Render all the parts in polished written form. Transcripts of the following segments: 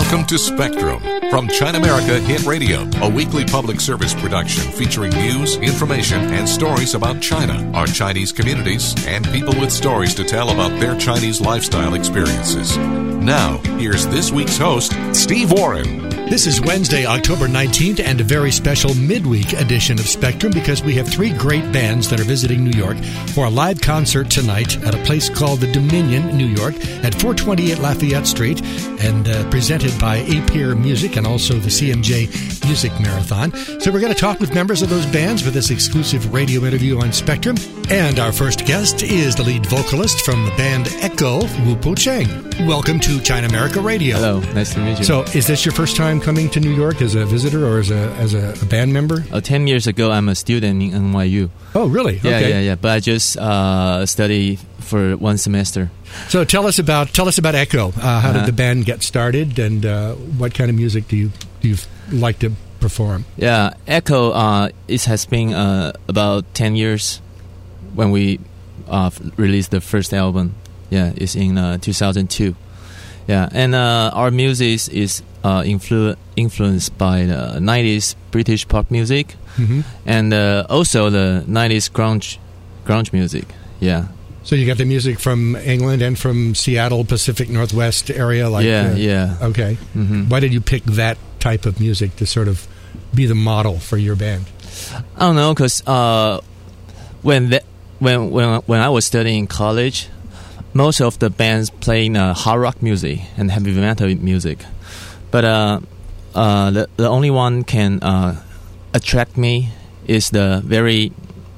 Welcome to Spectrum from China America Hit Radio, a weekly public service production featuring news, information, and stories about China, our Chinese communities, and people with stories to tell about their Chinese lifestyle experiences. Now, here's this week's host, Steve Warren. This is Wednesday, October 19th, and a very special midweek edition of Spectrum because we have three great bands that are visiting New York for a live concert tonight at a place called the Dominion, New York, at 428 Lafayette Street, and presented by Apir Music and also the CMJ Music Marathon. So we're going to talk with members of those bands for this exclusive radio interview on Spectrum. And our first guest is the lead vocalist from the band Echo, Wu Po Cheng. Welcome to China America Radio. Hello, nice to meet you. So is this your first time coming to New York as a visitor or as a band member? 10 years ago, I'm a student in NYU. Oh, really? Okay. Yeah. But I just study for one semester. So tell us about Echo. How did the band get started, and what kind of music do you like to perform? Yeah, Echo. It has been about 10 years when we released the first album. Yeah, it's in 2002. Yeah, and our music is influenced by the 90s British pop music, and also the 90s grunge music. Yeah. So you got the music from England and from Seattle, Pacific Northwest area? Yeah. Okay. Mm-hmm. Why did you pick that type of music to sort of be the model for your band? I don't know, because when I was studying in college, most of the bands playing hard rock music and heavy metal music, but the only one can attract me is the very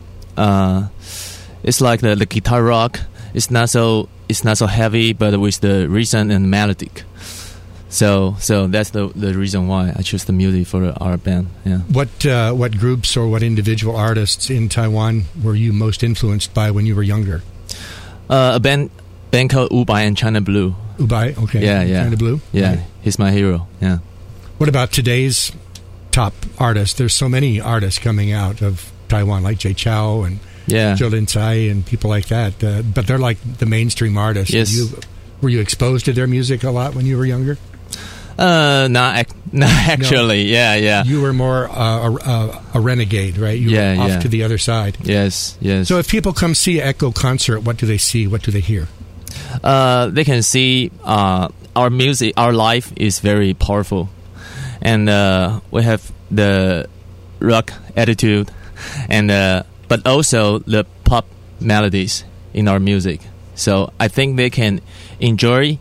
it's like the guitar rock. It's not so heavy, but with the rhythm and melodic. So that's the reason why I choose the music for our band. Yeah. What groups or what individual artists in Taiwan were you most influenced by when you were younger? A band called Wubai and China Blue. Wubai, okay. Yeah. China Blue? Yeah, right. He's my hero, yeah. What about today's top artists? There's so many artists coming out of Taiwan, like Jay Chou and Zhou Lin Cai and people like that. But they're like the mainstream artists. Yes. Were you exposed to their music a lot when you were younger? Not actually. No. Yeah. You were more a renegade, right? You were off to the other side. Yes. So if people come see Echo concert, what do they see? What do they hear? They can see our music. Our life is very powerful, and we have the rock attitude, and but also the pop melodies in our music. So I think they can enjoy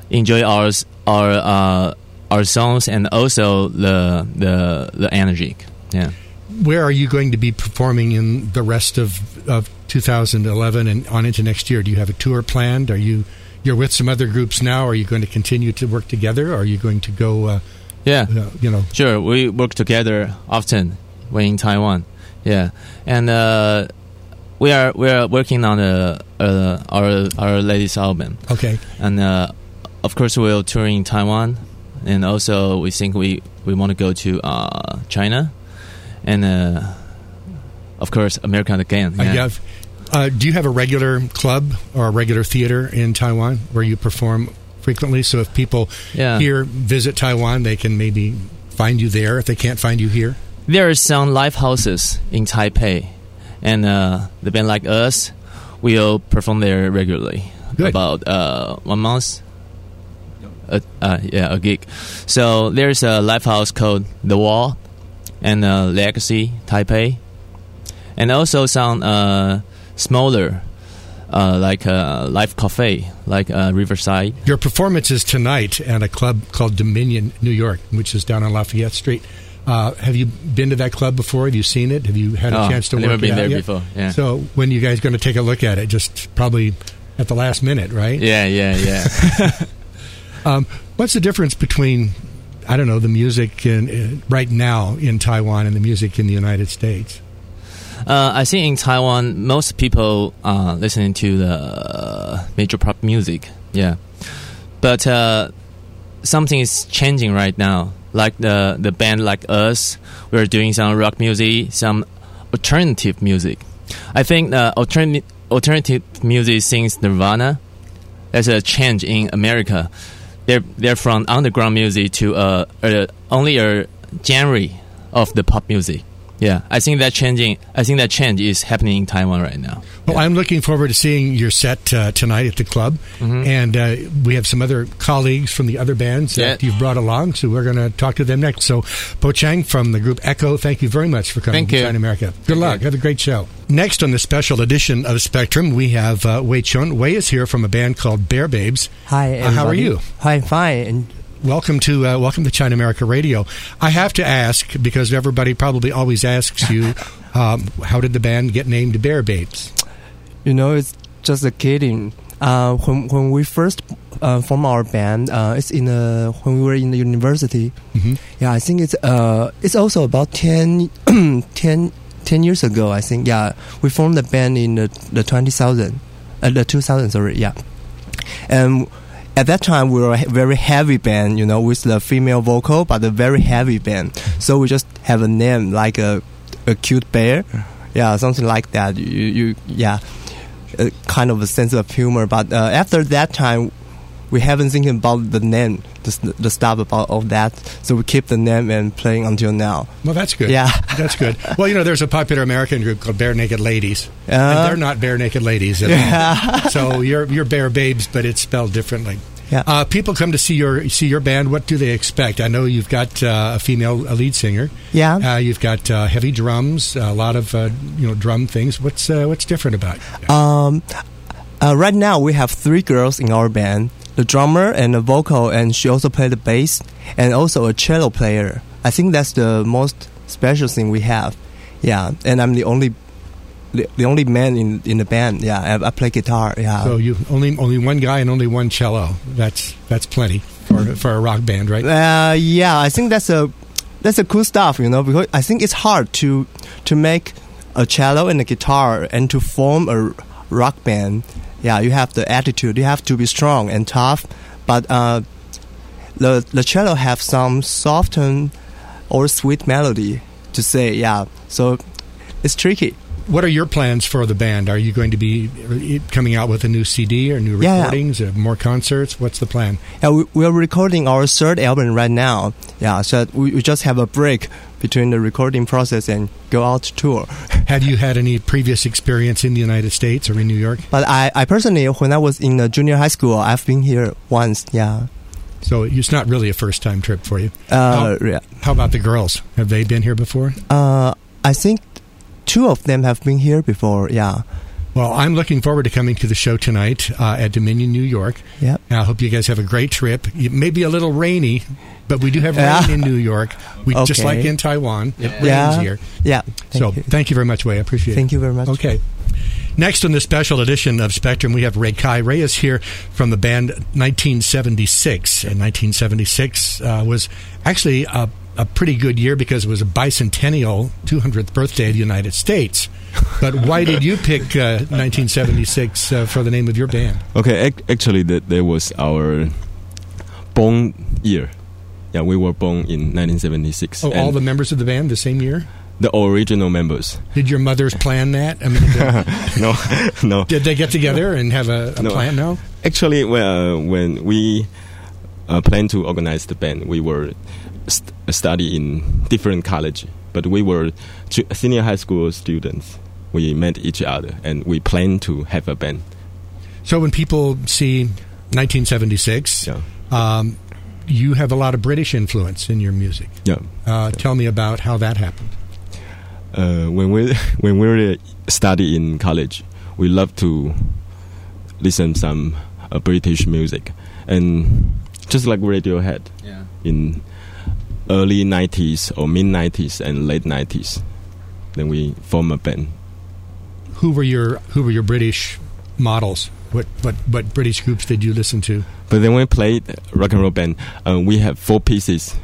our songs and also the energy. Yeah. Where are you going to be performing in the rest of 2011 and on into next year? Do you have a tour planned? You're with some other groups now? Are you going to continue to work together? Or are you going to go? Sure. We work together often when in Taiwan. Yeah, and we are working on our latest album. Okay. And of course we'll tour in Taiwan, and also we think we want to go to China, and of course America again. Yeah. Do you have a regular club or a regular theater in Taiwan where you perform frequently? So if people here visit Taiwan, they can maybe find you there if they can't find you here? There are some live houses in Taipei, and the band like us will perform there regularly. Good. About 1 month. A gig. So there's a live house called The Wall and Legacy Taipei, and also some smaller like live cafe like Riverside. Your performance is tonight at a club called Dominion, New York, which is down on Lafayette Street. Have you been to that club before? Have you seen it? Have you had a chance to work it out? I've never been there before. Yeah. So when you guys going to take a look at it? Just probably at the last minute, right? Yeah. What's the difference between, I don't know, the music right now in Taiwan and the music in the United States? I think in Taiwan, most people listening to the major pop music. Yeah, but something is changing right now. Like the band like us, we're doing some rock music, some alternative music. I think alternative music since Nirvana, there's a change in America. they're from underground music to only a genre of the pop music. Yeah, I think that change is happening in Taiwan right now. Well, I'm looking forward to seeing your set tonight at the club, and we have some other colleagues from the other bands that you've brought along, so we're going to talk to them next. So, Po Chang from the group Echo, thank you very much for coming to China America. Good luck. Have a great show. Next on the special edition of Spectrum, we have Wei Chun. Wei is here from a band called Bear Babes. Hi, everybody. How are you? Hi, fine. And welcome to China America Radio. I have to ask, because everybody probably always asks you, how did the band get named Bear Babes? You know, it's just a kidding. When we first formed our band, it's when we were in the university. Yeah, I think it's also about 10 years ago. I think. Yeah, we formed the band in the 2000. Sorry. Yeah, and at that time we were a very heavy band. You know, with the female vocal, but a very heavy band. So we just have a name like a cute bear. Yeah, something like that. Kind of a sense of humor, but after that time, we haven't thinking about the name, the stuff about all that. So we keep the name and playing until now. Well, that's good. Yeah, that's good. Well, you know, there's a popular American group called Bare Naked Ladies, and they're not Bare Naked Ladies at all. So you're Bear Babes, but it's spelled differently. Yeah. People come to see your band. What do they expect? I know you've got a lead singer. Yeah. You've got heavy drums, a lot of drum things. What's different about it? Right now we have 3 girls in our band: the drummer and the vocal, and she also plays the bass, and also a cello player. I think that's the most special thing we have. Yeah, and I'm the only man in the band. Yeah, I play guitar. Yeah. So you only one guy and only one cello. That's plenty for a rock band, right? Yeah, I think that's a cool stuff, you know, because I think it's hard to make a cello and a guitar and to form a rock band. Yeah, you have the attitude. You have to be strong and tough, but the cello have some soft or sweet melody to say. Yeah, so it's tricky. What are your plans for the band? Are you going to be coming out with a new CD or new recordings, or more concerts? What's the plan? Yeah, we are recording our 3rd album right now. Yeah, so we just have a break between the recording process and go out to tour. Have you had any previous experience in the United States or in New York? But I personally, when I was in the junior high school, I've been here once. Yeah. So it's not really a first-time trip for you. Yeah. How about the girls? Have they been here before? I think 2 of them have been here before, yeah. Well, I'm looking forward to coming to the show tonight at Dominion, New York. Yep. I hope you guys have a great trip. It may be a little rainy, but we do have rain in New York. Just like in Taiwan, it rains here. Yeah. Thank you very much, Wei. I appreciate it. Thank you very much. Okay. Next on this special edition of Spectrum, we have Ray Kai. Ray is here from the band 1976. And 1976 was actually a pretty good year because it was a bicentennial 200th birthday of the United States. But why did you pick 1976 for the name of your band? Okay, actually that was our born year. Yeah, we were born in 1976. Oh, all the members of the band the same year? The original members. Did your mothers plan that? I mean, No. Did they get together and have a plan? No. Actually, when we planned to organize the band, we were study in different college, but we were senior high school students. We met each other and we planned to have a band. So when people see 1976, you have a lot of British influence in your music. Yeah. Tell me about how that happened. When we study in college, we love to listen some British music, and just like Radiohead in early 90s or mid 90s and late 90s, then we form a band. Who were your British models? What British groups did you listen to? But then we played rock and roll band. We have 4 pieces,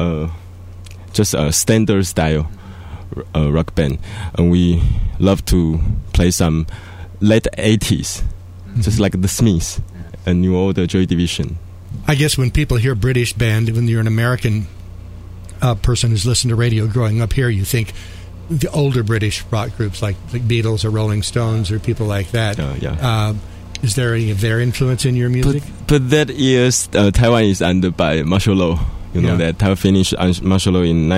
just a standard style rock band, and we love to play some late 80s, just like the Smiths and New Order, Joy Division. I guess when people hear British band, when you're an American person who's listened to radio growing up here, you think the older British rock groups like Beatles or Rolling Stones or people like that. Is there any of their influence in your music? But that years Taiwan is under by martial law. You know that Taiwan finished martial law in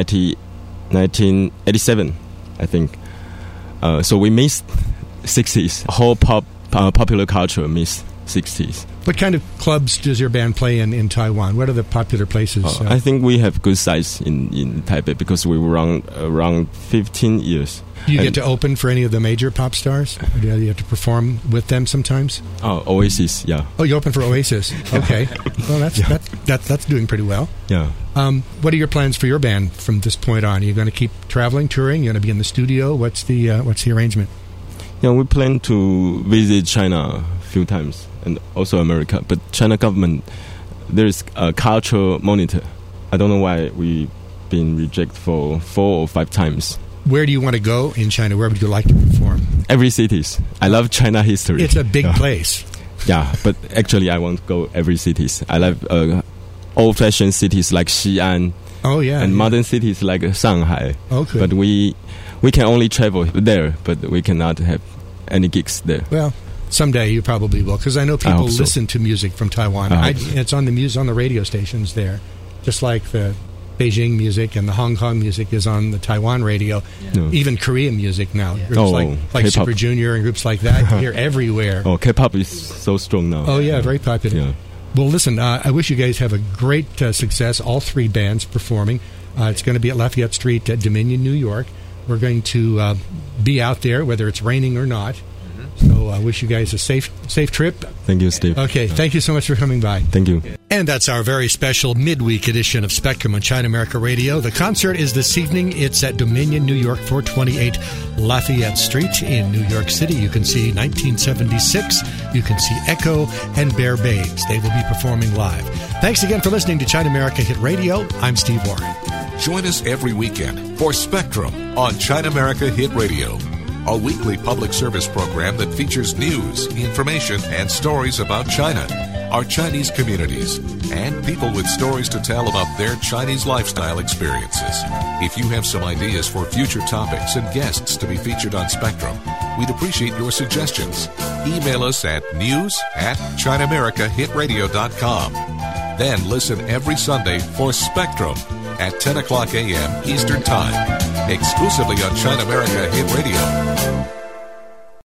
1987, I think. So we missed 60s. Whole popular culture missed 60s. What kind of clubs does your band play in Taiwan? What are the popular places? I think we have good size in Taipei because we run around 15 years. Do you get to open for any of the major pop stars? Or do you have to perform with them sometimes? Oh, Oasis, yeah. Oh, you open for Oasis. Okay. Well, that's doing pretty well. Yeah. What are your plans for your band from this point on? Are you going to keep traveling, touring? You're going to be in the studio? What's the arrangement? Yeah, we plan to visit China a few times and also America. But China government, there's a cultural monitor. I don't know why we've been rejected for 4 or 5 times. Where do you want to go in China? Where would you like to perform? Every cities. I love China history. It's a big place. Yeah, but actually I want to go every cities. I love old-fashioned cities like Xi'an. Oh, yeah. And modern cities like Shanghai. Okay. But we can only travel there, but we cannot have any gigs there. Well, someday you probably will, because I know people listen to music from Taiwan. It's on the radio stations there, just like the Beijing music and the Hong Kong music is on the Taiwan radio. Yeah. No. Even Korean music now. Groups like Super Junior and groups like that here everywhere. Oh, K-pop is so strong now. Oh, yeah, very popular. Yeah. Well, listen, I wish you guys have a great success, all 3 bands performing. It's going to be at Lafayette Street at Dominion, New York. We're going to be out there, whether it's raining or not. So I wish you guys a safe trip. Thank you, Steve. Okay, thank you so much for coming by. Thank you. And that's our very special midweek edition of Spectrum on China America Radio. The concert is this evening. It's at Dominion, New York, 428 Lafayette Street in New York City. You can see 1976. You can see Echo and Bear Babes. They will be performing live. Thanks again for listening to China America Hit Radio. I'm Steve Warren. Join us every weekend for Spectrum on China America Hit Radio, a weekly public service program that features news, information, and stories about China, our Chinese communities, and people with stories to tell about their Chinese lifestyle experiences. If you have some ideas for future topics and guests to be featured on Spectrum, we'd appreciate your suggestions. Email us at news@ChinaAmericaHitRadio.com. Then listen every Sunday for Spectrum at 10 o'clock a.m. Eastern Time, exclusively on China America Hit Radio.